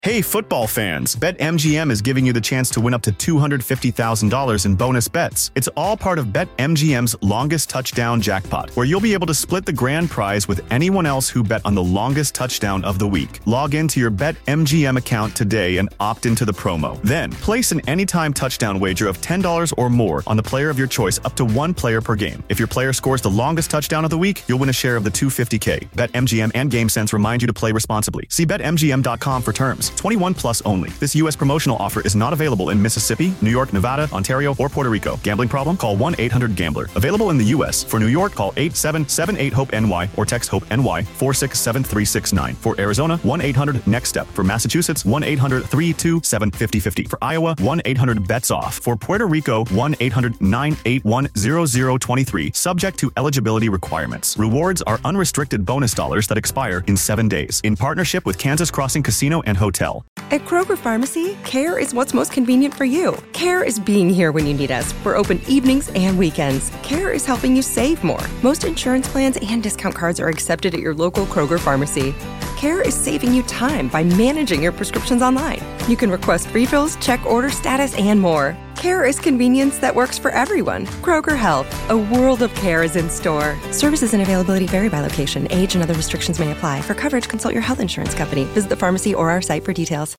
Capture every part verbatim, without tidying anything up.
Hey, football fans, BetMGM is giving you the chance to win up to two hundred fifty thousand dollars in bonus bets. It's all part of BetMGM's longest touchdown jackpot, where you'll be able to split the grand prize with anyone else who bet on the longest touchdown of the week. Log into your BetMGM account today and opt into the promo. Then, place an anytime touchdown wager of ten dollars or more on the player of your choice up to one player per game. If your player scores the longest touchdown of the week, you'll win a share of the two hundred fifty thousand dollars. BetMGM and GameSense remind you to play responsibly. See Bet M G M dot com for terms. twenty-one plus only. This U S promotional offer is not available in Mississippi, New York, Nevada, Ontario, or Puerto Rico. Gambling problem? Call one eight hundred gambler. Available in the U S. For New York, call eight seven seven eight hope N Y or text HOPE-NY four six seven three six nine. For Arizona, one eight hundred next step. For Massachusetts, one eight hundred three two seven five zero five zero. For Iowa, one eight hundred bets off. For Puerto Rico, one eight hundred nine eight one zero zero two three. Subject to eligibility requirements. Rewards are unrestricted bonus dollars that expire in seven days. In partnership with Kansas Crossing Casino and Hotel. At Kroger Pharmacy, care is what's most convenient for you. Care is being here when you need us. We're open evenings and weekends. Care is helping you save more. Most insurance plans and discount cards are accepted at your local Kroger Pharmacy. Care is saving you time by managing your prescriptions online. You can request refills, check order status, and more. Care is convenience that works for everyone. Kroger Health, a world of care is in store. Services and availability vary by location. Age and other restrictions may apply. For coverage, consult your health insurance company. Visit the pharmacy or our site for details.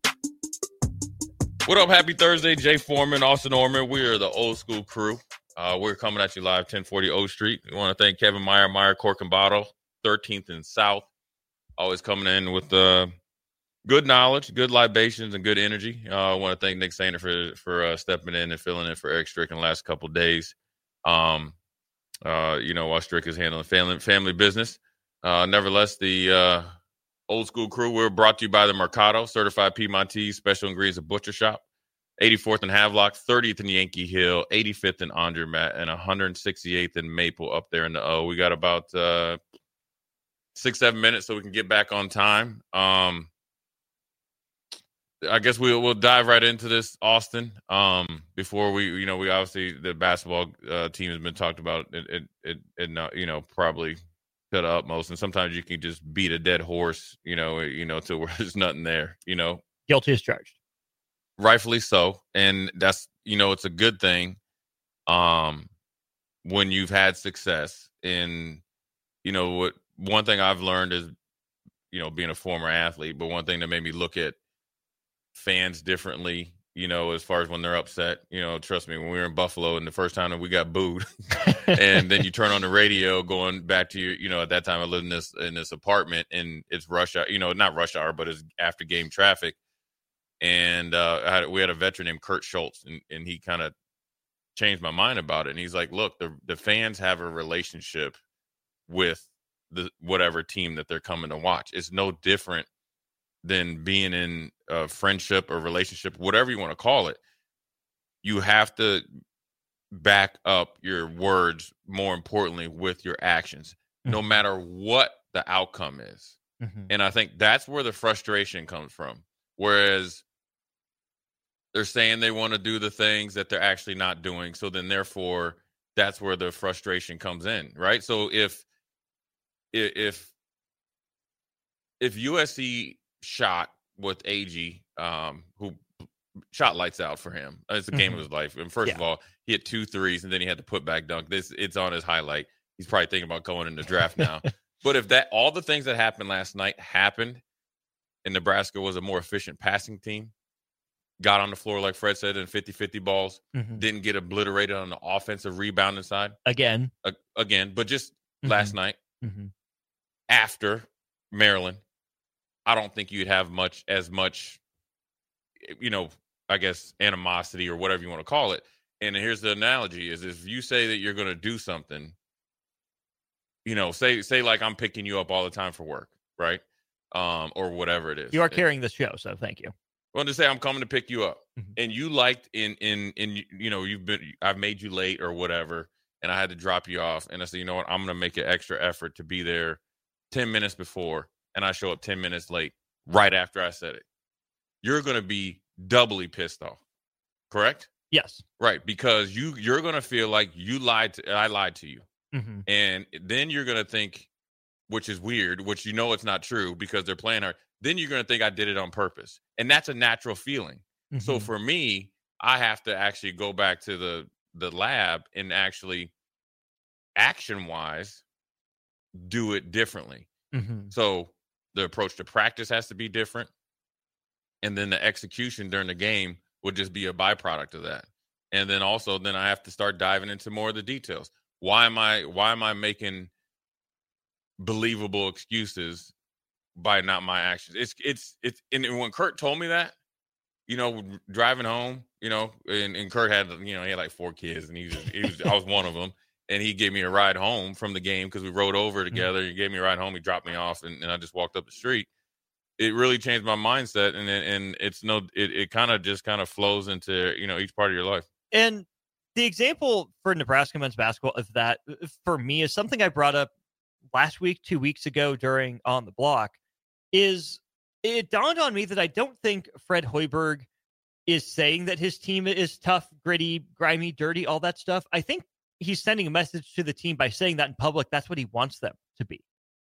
What up? Happy Thursday. Jay Foreman, Austin Orman. We are the old school crew. Uh, we're coming at you live, ten forty O Street. We want to thank Kevin Meyer, Meyer Cork and Bottle, thirteenth and South. Always coming in with uh, good knowledge, good libations, and good energy. Uh, I want to thank Nick Sainer for for uh, stepping in and filling in for Eric Strick in the last couple of days. Um, uh, you know, while Strick is handling family family business. Uh, nevertheless, the uh, old school crew, we're brought to you by the Mercado, certified Piedmontese, special ingredients of Butcher Shop, eighty-fourth in Havelock, thirtieth in Yankee Hill, eighty-fifth in Andermatt, and one hundred sixty-eighth in Maple up there in the O. We got about uh, six, seven minutes so we can get back on time. Um, I guess we'll, we'll dive right into this, Austin. Um, before we, you know, we obviously, the basketball uh, team has been talked about, it, it, it, it not, you know, probably to the utmost. And sometimes you can just beat a dead horse, you know, you know, to where there's nothing there, you know. Guilty as charged. Rightfully so. And that's, you know, it's a good thing um, when you've had success. And, you know, what one thing I've learned is, you know, being a former athlete, but one thing that made me look at fans differently, you know, as far as when they're upset, you know, trust me, when we were in Buffalo and the first time that we got booed and then you turn on the radio going back to your, you know, at that time I lived in this, in this apartment and it's rush hour, you know, not rush hour, but it's after game traffic. And uh, I had, we had a veteran named Kurt Schultz and, and he kind of changed my mind about it. And he's like, look, the, the fans have a relationship with the whatever team that they're coming to watch. It's no different than being in a friendship or relationship, whatever you want to call it. You have to back up your words, more importantly, with your actions, mm-hmm. no matter what the outcome is. Mm-hmm. And I think that's where the frustration comes from. Whereas they're saying they want to do the things that they're actually not doing. So then therefore that's where the frustration comes in, right? So if if if U S C shot with A G, um, who shot lights out for him, it's a game mm-hmm. of his life. And first yeah. of all, he hit two threes and then he had to put back dunk. This it's on his highlight. He's probably thinking about going in the draft now. But if that all the things that happened last night happened, and Nebraska was a more efficient passing team, got on the floor, like Fred said, in fifty-fifty balls, mm-hmm. didn't get obliterated on the offensive rebounding side. Again. Uh, again, but just mm-hmm. last night, mm-hmm. after Maryland, I don't think you'd have much, as much, you know, I guess, animosity or whatever you want to call it. And here's the analogy is if you say that you're going to do something, you know, say, say like I'm picking you up all the time for work, right? Um, or whatever it is. You are carrying this show, so thank you. Well, to say I'm coming to pick you up, mm-hmm. and you liked in in in you know you've been I've made you late or whatever, and I had to drop you off, and I said, you know what, I'm going to make an extra effort to be there ten minutes before, and I show up ten minutes late right after I said it. You're going to be doubly pissed off, correct? Yes. Right, because you you're going to feel like you lied to I lied to you, mm-hmm. and then you're going to think, which is weird, which you know it's not true because they're playing hard. then you're going to think I did it on purpose. And that's a natural feeling. Mm-hmm. So for me, I have to actually go back to the, the lab and actually action-wise do it differently. Mm-hmm. So the approach to practice has to be different. And then the execution during the game would just be a byproduct of that. And then also, then I have to start diving into more of the details. Why am I, why am I making believable excuses by not my actions? It's, it's, it's, and when Kurt told me that, you know, driving home, you know, and, and Kurt had, you know, he had like four kids, and he was, he was I was one of them. And he gave me a ride home from the game because we rode over together. Mm-hmm. He gave me a ride home. He dropped me off, and, and I just walked up the street. It really changed my mindset, and and it's no, it, it kind of just kind of flows into, you know, each part of your life. And the example for Nebraska men's basketball of that, for me, is something I brought up last week, two weeks ago during On the Block. Is it dawned on me that I don't think Fred Hoiberg is saying that his team is tough, gritty, grimy, dirty, all that stuff. I think he's sending a message to the team by saying that in public. That's what he wants them to be.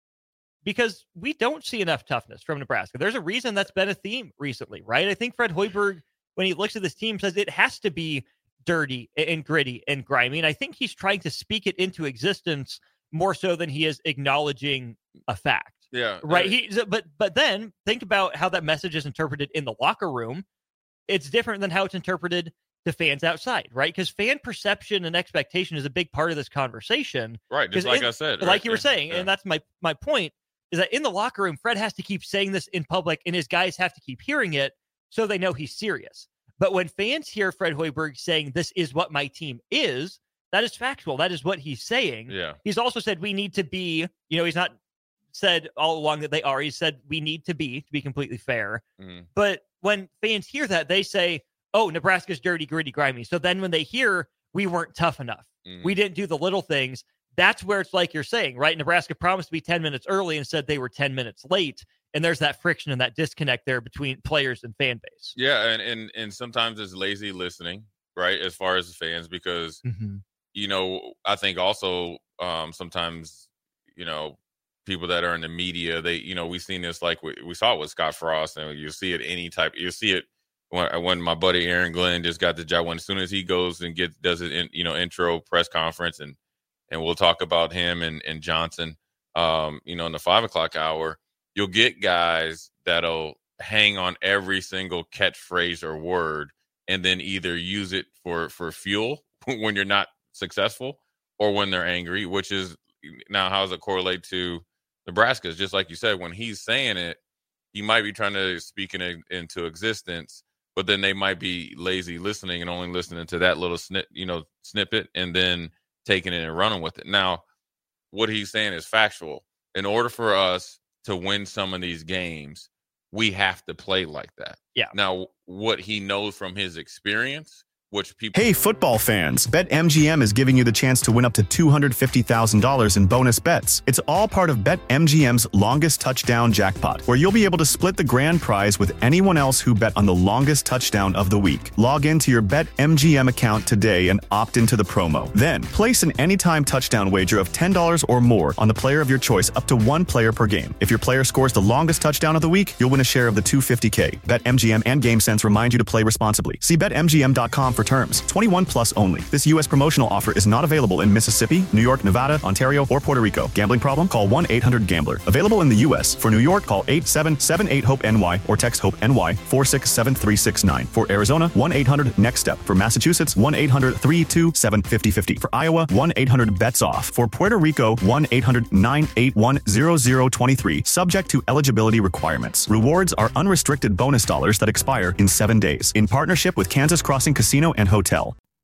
Because we don't see enough toughness from Nebraska. There's a reason that's been a theme recently, right? I think Fred Hoiberg, when he looks at this team, says it has to be dirty and gritty and grimy. And I think he's trying to speak it into existence more so than he is acknowledging a fact. Yeah. Right. He, but but then think about how that message is interpreted in the locker room. It's different than how it's interpreted to fans outside, right? Because fan perception and expectation is a big part of this conversation. Right. Just like in, I said. Like right, you were saying. yeah. And that's my my point, is that in the locker room, Fred has to keep saying this in public, and his guys have to keep hearing it so they know he's serious. But when fans hear Fred Hoiberg saying, this is what my team is, that is factual. That is what he's saying. Yeah. He's also said we need to be, you know, he's not said all along that they are. He said we need to be, to be completely fair. Mm. But when fans hear that, they say, oh, Nebraska's dirty, gritty, grimy. So then when they hear we weren't tough enough, mm. we didn't do the little things, that's where it's like you're saying, right? Nebraska promised to be ten minutes early and said they were ten minutes late. And there's that friction and that disconnect there between players and fan base. Yeah, and and, and sometimes it's lazy listening, right, as far as the fans, because, mm-hmm. you know, I think also um, sometimes, you know, people that are in the media, they, you know, we've seen this, like we, we saw it with Scott Frost, and you see it any type, you see it when, when my buddy Aaron Glenn just got the job. When as soon as he goes and gets, does it in, you know, intro press conference, and and we'll talk about him and, and Johnson, um, you know, in the five o'clock hour, you'll get guys that'll hang on every single catchphrase or word and then either use it for, for fuel when you're not successful or when they're angry, which is now, how does it correlate to Nebraska? It's just like you said, when he's saying it, he might be trying to speak it into existence, but then they might be lazy listening and only listening to that little snip, you know, snippet, and then taking it and running with it. Now, what he's saying is factual. In order for us to win some of these games, we have to play like that. Yeah. Now, what he knows from his experience, which people. Hey, football fans, BetMGM is giving you the chance to win up to two hundred fifty thousand dollars in bonus bets. It's all part of BetMGM's longest touchdown jackpot, where you'll be able to split the grand prize with anyone else who bet on the longest touchdown of the week. Log into your BetMGM account today and opt into the promo. Then, place an anytime touchdown wager of ten dollars or more on the player of your choice, up to one player per game. If your player scores the longest touchdown of the week, you'll win a share of the two hundred fifty thousand dollars. BetMGM and GameSense remind you to play responsibly. See Bet M G M dot com for terms. twenty-one plus only. This U S promotional offer is not available in Mississippi, New York, Nevada, Ontario, or Puerto Rico. Gambling problem? Call one eight hundred gambler. Available in the U S. For New York, call eight seven seven eight hope N Y or text HOPE-NY four six seven three six nine. For Arizona, one eight hundred next step. For Massachusetts, one eight hundred three two seven five zero five zero. For Iowa, one eight hundred bets off. For Puerto Rico, one eight hundred nine eight one zero zero two three. Subject to eligibility requirements. Rewards are unrestricted bonus dollars that expire in seven days. In partnership with Kansas Crossing Casino and Hotel.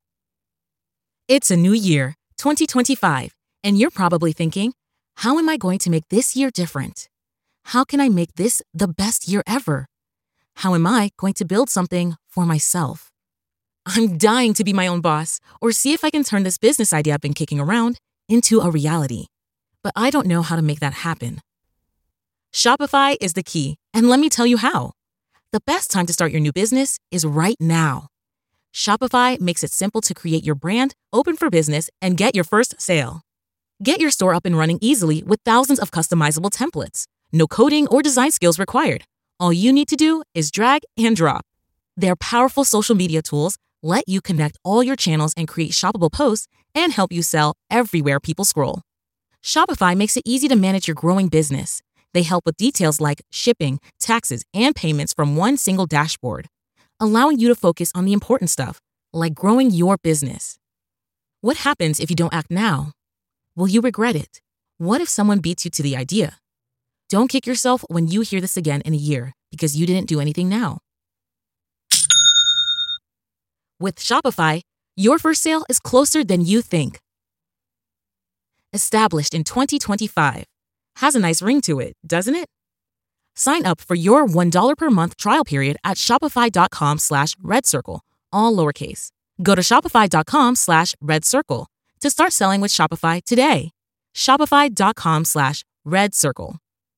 It's a new year, twenty twenty-five, and you're probably thinking, how am I going to make this year different? How can I make this the best year ever? How am I going to build something for myself? I'm dying to be my own boss, or see if I can turn this business idea I've been kicking around into a reality. But I don't know how to make that happen. Shopify is the key, and let me tell you how. The best time to start your new business is right now. Shopify makes it simple to create your brand, open for business, and get your first sale. Get your store up and running easily with thousands of customizable templates. No coding or design skills required. All you need to do is drag and drop. Their powerful social media tools let you connect all your channels and create shoppable posts and help you sell everywhere people scroll. Shopify makes it easy to manage your growing business. They help with details like shipping, taxes, and payments from one single dashboard, allowing you to focus on the important stuff, like growing your business. What happens if you don't act now? Will you regret it? What if someone beats you to the idea? Don't kick yourself when you hear this again in a year because you didn't do anything now. With Shopify, your first sale is closer than you think. Established in twenty twenty-five. Has a nice ring to it, doesn't it? Sign up for your one dollar per month trial period at shopify.com slash red circle, all lowercase. Go to shopify.com slash red circle to start selling with Shopify today. Shopify.com slash red circle.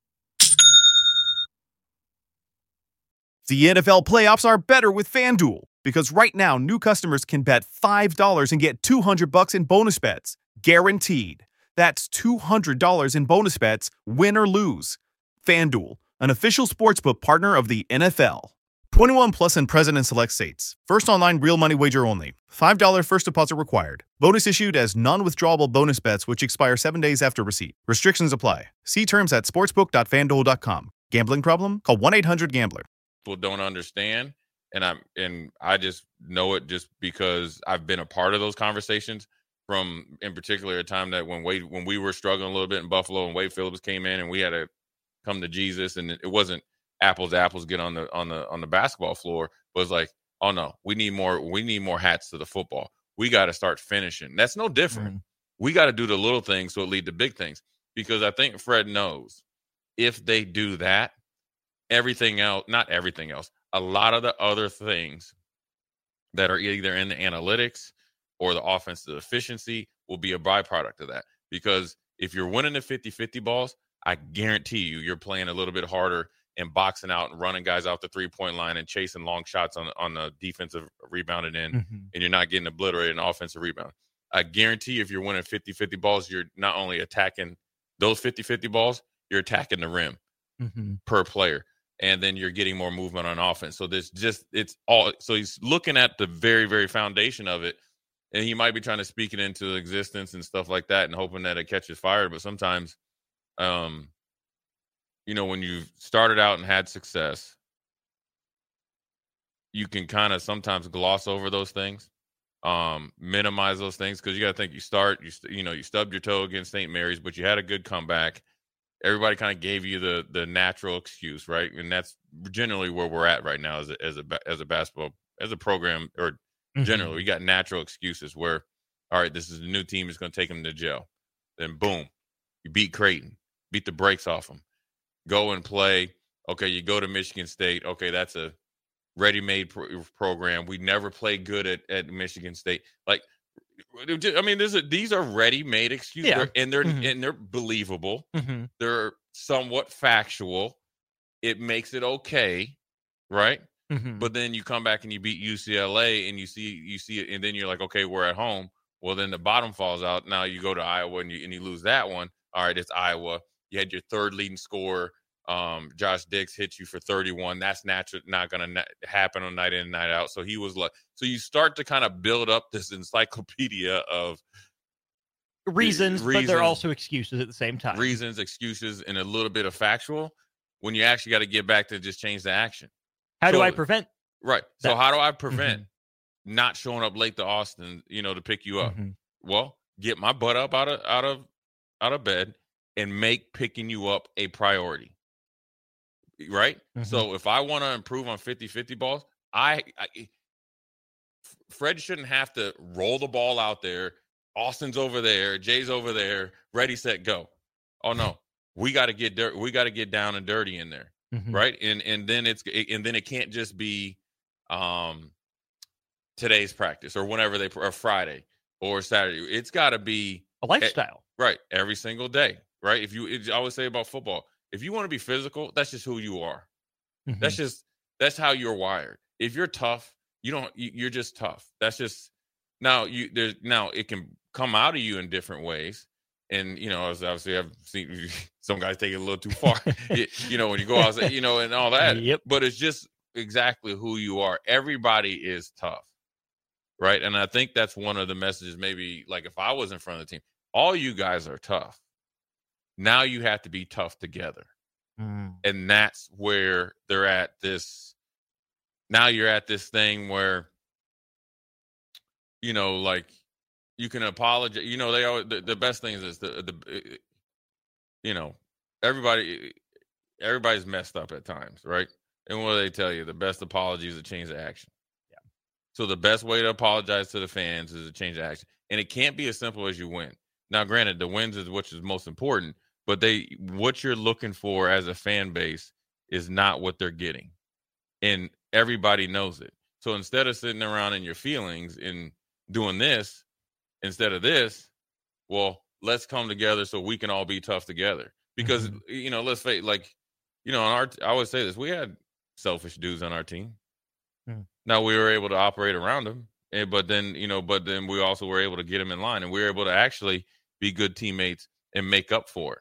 The N F L playoffs are better with FanDuel because right now new customers can bet five dollars and get two hundred bucks in bonus bets, guaranteed. That's two hundred dollars in bonus bets, win or lose. FanDuel, an official sportsbook partner of the N F L. twenty-one plus and present in select states. First online real money wager only. five dollars first deposit required. Bonus issued as non-withdrawable bonus bets which expire seven days after receipt. Restrictions apply. See terms at sportsbook dot fanduel dot com. Gambling problem? Call one eight hundred gambler. People don't understand, and I'm and I just know it just because I've been a part of those conversations. From in particular a time that when Wade when we were struggling a little bit in Buffalo and Wade Phillips came in and we had to come to Jesus, and it wasn't apples to apples get on the on the on the basketball floor, but it was like, oh no, we need more we need more hats to the football. We got to start finishing. That's no different. Mm. We got to do the little things so it lead to big things, because I think Fred knows if they do that, everything else, not everything else, a lot of the other things that are either in the analytics or the offensive efficiency will be a byproduct of that. Because if you're winning the fifty-fifty balls, I guarantee you you're playing a little bit harder and boxing out and running guys out the three-point line and chasing long shots on, on the defensive rebounded end, mm-hmm. and you're not getting obliterated in offensive rebound. I guarantee if you're winning fifty-fifty balls, you're not only attacking those fifty-fifty balls, you're attacking the rim mm-hmm. per player. And then you're getting more movement on offense. So there's just, it's all, so he's looking at the very, very foundation of it. And he might be trying to speak it into existence and stuff like that and hoping that it catches fire. But sometimes, um, you know, when you've started out and had success, you can kind of sometimes gloss over those things, um, minimize those things. Because you got to think you start, you you know, you stubbed your toe against Saint Mary's, but you had a good comeback. Everybody kind of gave you the the natural excuse, right? And that's generally where we're at right now as a, as a, as a basketball, as a program, or generally, mm-hmm. we got natural excuses where, all right, this is a new team, it's going to take them to jail. Then, boom, you beat Creighton, beat the brakes off them. Go and play. Okay, you go to Michigan State. Okay, that's a ready-made pro- program. We never played good at, at Michigan State. Like, I mean, there's a, these are ready-made excuses, yeah. they're, and they're mm-hmm. and they're believable. Mm-hmm. They're somewhat factual. It makes it okay, right? Mm-hmm. But then you come back and you beat U C L A and you see you see it, and then you're like, okay, we're at home. Well, then the bottom falls out. Now you go to Iowa and you and you lose that one. All right, it's Iowa. You had your third leading scorer. Um, Josh Dix hit you for thirty-one. That's natural, not going to na- happen on night in and night out. So he was like, so you start to kind of build up this encyclopedia of reasons, reasons, but they're also excuses at the same time. Reasons, excuses, and a little bit of factual. When you actually got to get back to just change the action. How so, do I prevent? Right. That? So how do I prevent mm-hmm. not showing up late to Austin, you know, to pick you up? Mm-hmm. Well, get my butt up out of out of out of bed and make picking you up a priority. Right? Mm-hmm. So if I want to improve on fifty-fifty balls, I, I Fred shouldn't have to roll the ball out there. Austin's over there, Jay's over there, ready, set, go. Oh no. We got to get dirt. We got to get down and dirty in there. Mm-hmm. Right. And and then it's and then it can't just be um, today's practice or whenever they or Friday or Saturday. It's got to be a lifestyle. Right. Every single day. Right. If you I always say about football, if you want to be physical, that's just who you are. Mm-hmm. That's just that's how you're wired. If you're tough, you don't you're just tough. That's just now you there's now it can come out of you in different ways. And, you know, obviously I've seen some guys take it a little too far, you know, when you go outside, you know, and all that. Yep. But it's just exactly who you are. Everybody is tough, right? And I think that's one of the messages, maybe like if I was in front of the team, all you guys are tough. Now you have to be tough together. Mm. And that's where they're at this. Now you're at this thing where, you know, like, you can apologize. You know, they always, the, the best thing is the, the, you know, everybody, everybody's messed up at times, right? And what do they tell you? The best apology is a change of action. Yeah. So the best way to apologize to the fans is a change of action. And it can't be as simple as you win. Now, granted, the wins is which is most important, but they, what you're looking for as a fan base is not what they're getting. And everybody knows it. So instead of sitting around in your feelings and doing this, instead of this, well, let's come together so we can all be tough together. Because, mm-hmm. you know, let's face, like, you know, on our, I always say this, we had selfish dudes on our team. Mm. Now we were able to operate around them, and, but then, you know, but then we also were able to get them in line, and we were able to actually be good teammates and make up for it.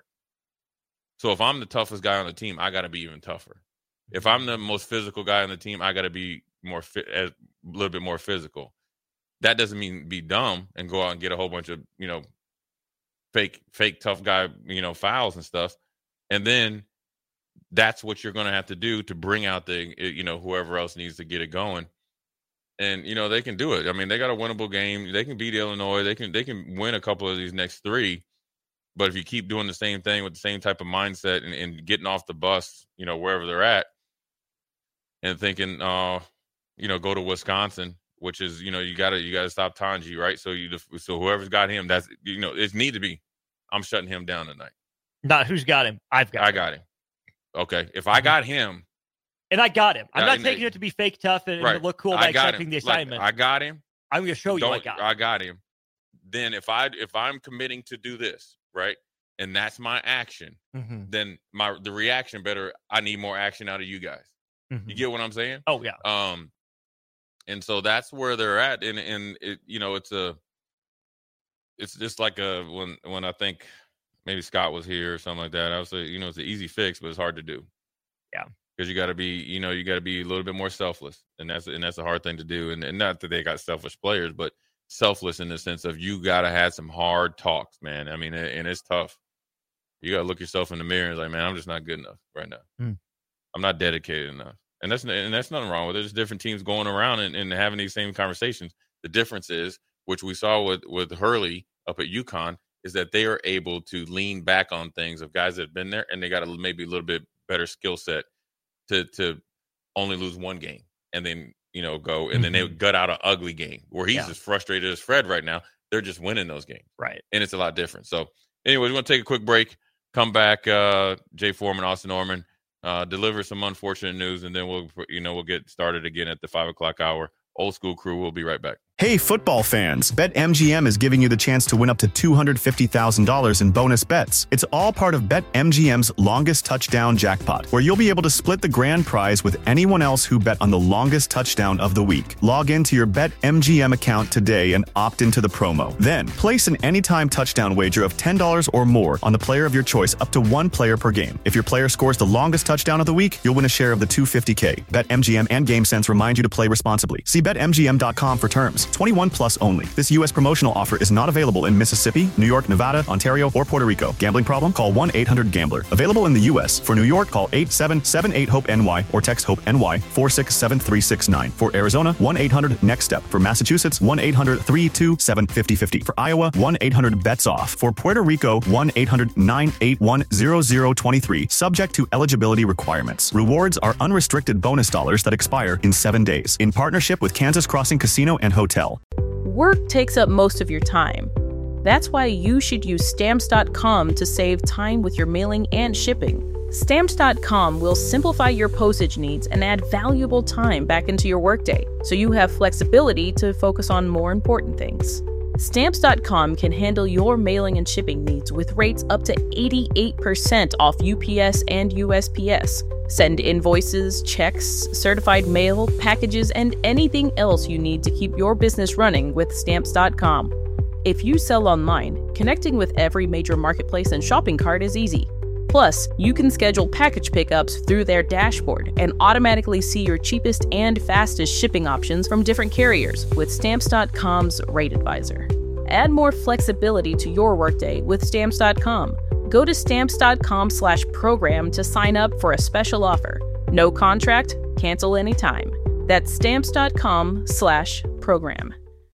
So if I'm the toughest guy on the team, I got to be even tougher. Mm-hmm. If I'm the most physical guy on the team, I got to be more fit, a little bit more physical. That doesn't mean be dumb and go out and get a whole bunch of, you know, fake, fake tough guy, you know, fouls and stuff. And then that's what you're going to have to do to bring out the, you know, whoever else needs to get it going. And, you know, they can do it. I mean, they got a winnable game. They can beat Illinois. They can, they can win a couple of these next three. But if you keep doing the same thing with the same type of mindset and, and getting off the bus, you know, wherever they're at and thinking, uh, you know, go to Wisconsin, which is, you know, you gotta you gotta stop Tanji, right? So you so whoever's got him, that's, you know, it need to be. I'm shutting him down tonight. Not who's got him. I've got. I him. got him. Okay, if I got him, and I got him, I'm uh, not and, taking it to be fake tough and, right. and look cool by accepting him. the assignment. Like, I got him. I'm going to show you Don't, I got him. I got him. Then if I if I'm committing to do this, right, and that's my action, mm-hmm. then my the reaction better. I need more action out of you guys. Mm-hmm. You get what I'm saying? Oh yeah. Um. And so that's where they're at, and and it, you know, it's a, it's just like a when when I think maybe Scott was here or something like that. I would say, you know, it's an easy fix, but it's hard to do. Yeah, because you got to be, you know, you got to be a little bit more selfless, and that's and that's a hard thing to do. And, and not that they got selfish players, but selfless in the sense of you got to have some hard talks, man. I mean, and it's tough. You got to look yourself in the mirror and like, man, I'm just not good enough right now. Mm. I'm not dedicated enough. And that's and that's nothing wrong with it. There's different teams going around and, and having these same conversations. The difference is, which we saw with, with Hurley up at UConn, is that they are able to lean back on things of guys that have been there, and they got a, maybe a little bit better skill set to to only lose one game and then, you know, go and mm-hmm. then they gut out an ugly game where he's yeah. as frustrated as Fred right now. They're just winning those games. Right. And it's a lot different. So anyways, we're going to take a quick break, come back, uh, Jay Foreman, Austin Norman. Uh, deliver some unfortunate news, and then we'll, you know, we'll get started again at the five o'clock hour. Old School Crew will be right back. Hey, football fans, BetMGM is giving you the chance to win up to two hundred fifty thousand dollars in bonus bets. It's all part of BetMGM's longest touchdown jackpot, where you'll be able to split the grand prize with anyone else who bet on the longest touchdown of the week. Log into your BetMGM account today and opt into the promo. Then, place an anytime touchdown wager of ten dollars or more on the player of your choice up to one player per game. If your player scores the longest touchdown of the week, you'll win a share of the two hundred fifty thousand dollars. BetMGM and GameSense remind you to play responsibly. See Bet M G M dot com for terms. twenty-one plus only. This U S promotional offer is not available in Mississippi, New York, Nevada, Ontario, or Puerto Rico. Gambling problem? Call one eight hundred gambler. Available in the U S. For New York, call eight seven seven eight hope N Y or text HOPE-NY four six seven three six nine. For Arizona, one eight hundred next step. For Massachusetts, one eight hundred three two seven five zero five zero. For Iowa, one eight hundred bets off. For Puerto Rico, one eight hundred nine eight one zero zero two three. Subject to eligibility requirements. Rewards are unrestricted bonus dollars that expire in seven days. In partnership with Kansas Crossing Casino and Hotel. Work takes up most of your time. That's why you should use Stamps dot com to save time with your mailing and shipping. Stamps dot com will simplify your postage needs and add valuable time back into your workday, so you have flexibility to focus on more important things. Stamps dot com can handle your mailing and shipping needs with rates up to eighty-eight percent off U P S and U S P S. Send invoices, checks, certified mail, packages, and anything else you need to keep your business running with Stamps dot com. If you sell online, connecting with every major marketplace and shopping cart is easy. Plus, you can schedule package pickups through their dashboard and automatically see your cheapest and fastest shipping options from different carriers with Stamps dot com's Rate Advisor. Add more flexibility to your workday with Stamps dot com. Go to Stamps dot com slash program to sign up for a special offer. No contract, cancel anytime. That's Stamps dot com slash program.